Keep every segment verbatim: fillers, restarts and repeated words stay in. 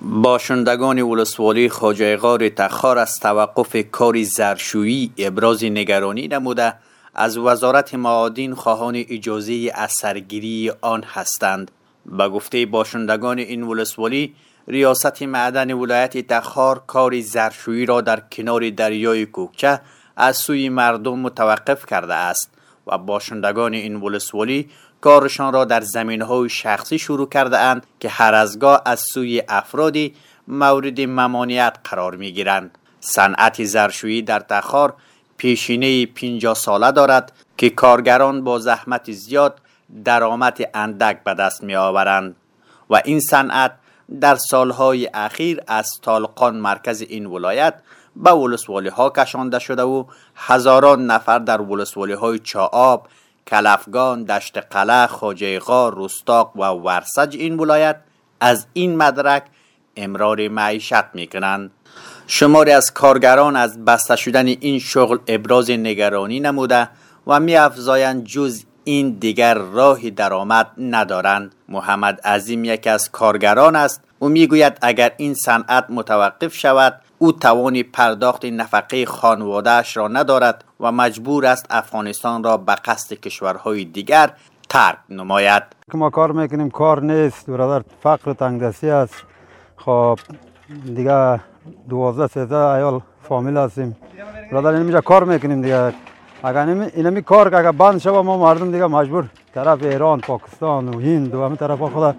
باشندگان ولسوالی خواجه غار تخار از توقف کار زرشویی ابراز نگرانی نموده از وزارت معادن خواهان اجازه از سرگیری آن هستند. به گفته باشندگان این ولسوالی، ریاست معدن ولایت تخار کار زرشویی را در کنار دریای کوکچه از سوی مردم متوقف کرده است و باشندگان این ولسوالی کارشان را در زمین‌های شخصی شروع کرده اند که هر از گاه از سوی افرادی مورد ممانعت قرار می‌گیرند. صنعت زرشویی در تخار پیشینه پنجاه ساله دارد که کارگران با زحمت زیاد درآمد اندک به دست می‌آورند و این صنعت در سالهای اخیر از طالقان مرکز این ولایت به ولسوالی ها کشانده شده و هزاران نفر در ولسوالی های چاآب، کلفگان، دشت قلعه، خواجه غار، رستاق و ورسج این ولایت از این مدرک امرار معیشت میکنند. شماری از کارگران از بسته شدن این شغل ابراز نگرانی نموده و می‌افزایند جز این دیگر راه درآمد ندارند. محمد عظیم یکی از کارگران است و میگوید اگر این صنعت متوقف شود او توان پرداخت نفقه خانواده‌اش را ندارد و مجبور است افغانستان را به قصد کشورهای دیگر ترک نماید. ما کار میکنیم، کار نیست، برادر، فقر و تنگدستی است. خب دیگه دوازده سیزده عیال فامیل هستیم برادر، اینجا کار میکنیم دیگه. اگر اینمی کار که اگر بند شود ما مردم دیگه مجبور طرف ایران، پاکستان و هند و همین طرف خدا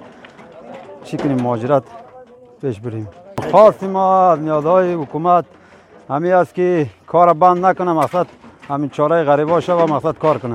چی کنیم مهاجرت پیش بریم. خواستیم ما از نیازهای حکومت همین است که کار بند نکنه، مقصد همین چاره غریبا شود، مقصد کار کنه.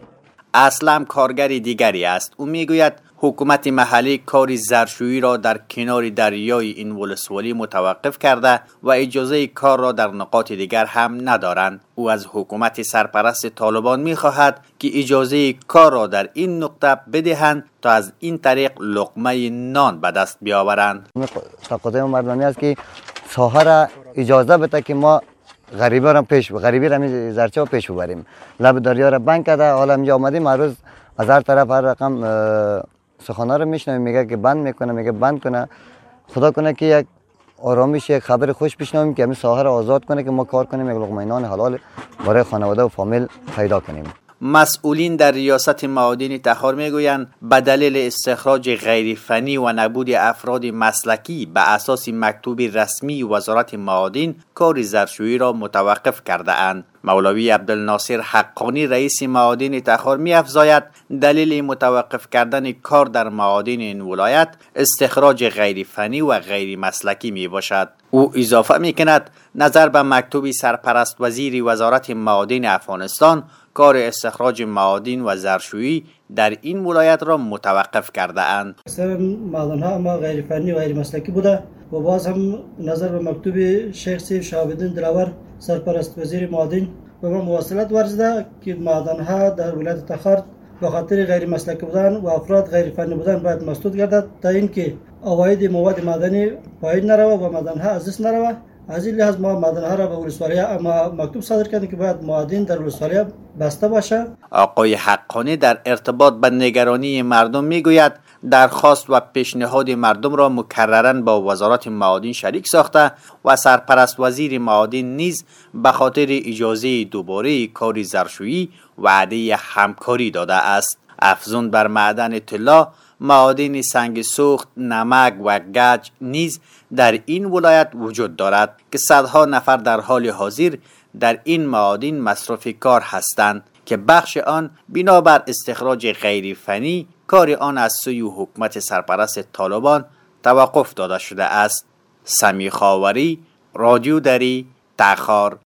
اسلم کارگری دیگری است. او میگوید حکومت محلی کار زرشویی را در کنار دریای این ولسوالی متوقف کرده و اجازه کار را در نقاط دیگر هم ندارند. او از حکومت سرپرست طالبان میخواهد که اجازه کار را در این نقطه بدهند تا از این طریق لقمه نان به دست بیاورند. تقاضای مردمی است که ساحه را اجازه بده که ما غریبه را پیش غریبی را می زرچه و پیش ببریم. لب دریا را بند کرده. حالا اینجا آمدیم، هر روز از هر طرف هر رقم سخنا رو میشنویم، میگه که بند میکنه، میگه بند کنه. خدا کنه که یک آرامش، یک خبر خوش بشنویم که همین ساحه را آزاد کنه که ما کار کنیم، یک لقمه نان حلال برای خانواده و فامیل پیدا کنیم. مسئولین در ریاست معادن تخار میگویند به دلیل استخراج غیر فنی و نبود افراد مسلکی به اساس مکتوب رسمی وزارت معادن کار زرشویی را متوقف کرده اند. مولوی عبدالناصر حقانی رئیس معادن تخار می‌افزاید دلیل متوقف کردن کار در معادن این ولایت استخراج غیر فنی و غیر مسلکی می باشد. او اضافه می‌کند نظر به مکتوب سرپرست وزیر وزارت معادن افغانستان کار استخراج معادن و زرشویی در این ولایت را متوقف کرده اند. اکثر معدن ها اما غیر فنی و غیر مسلکی بوده و باز هم نظر به مکتوب شیخ سیف شهاب الدین دلاور سرپرست وزیر معادن و ما مواصلت ورزیده که معدن ها در ولایت تخار به خاطر غیر مسلکی بودن و افراد غیر فنی بودن باید مسدود گردد تا اینکه عواید مواد معدنی پایین نرود و معدن ها از دست نرود. از این لحاظ ما معدن ها را به ولسوالی اما مکتوب صادر کردیم که باید معادن در ولسوالی بسته باشه. آقای حقانی در ارتباط به نگرانی مردم میگوید درخواست و پیشنهاد مردم را مکرراً با وزارت معادن شریک ساخته و سرپرست وزیر معادن نیز به خاطر اجازه دوباره کار زرشویی وعده همکاری داده است. افزون بر معدن طلا، معادن سنگ سوخت، نمک و گچ نیز در این ولایت وجود دارد که صدها نفر در حال حاضر در این معادن مصرف کار هستند که بخش آن بنابر استخراج غیر فنی کار آن از سوی حکومت سرپرست طالبان توقف داده شده است. سمی خاوری، رادیو دری، تخار.